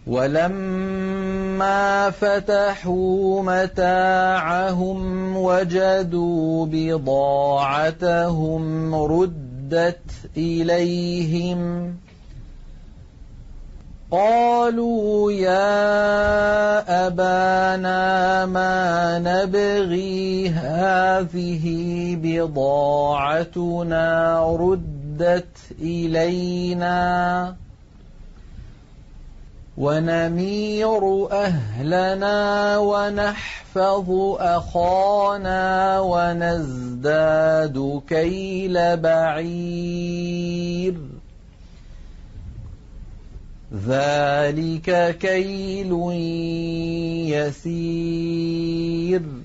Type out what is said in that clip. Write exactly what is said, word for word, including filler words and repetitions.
وَلَمَّا فَتَحُوا مَتَاعَهُمْ وَجَدُوا بِضَاعَتَهُمْ رُدَّتْ إِلَيْهِمْ قَالُوا يَا أَبَانَا مَا نَبْغِي هَٰذِهِ بِضَاعَتُنَا رُدَّتْ إِلَيْنَا وَنَمِيرُ أَهْلَنَا وَنَحْفَظُ أَخَانَا وَنَزْدَادُ كَيْلَ بَعِيرٍ ذَٰلِكَ كَيْلٌ يَسِيرٌ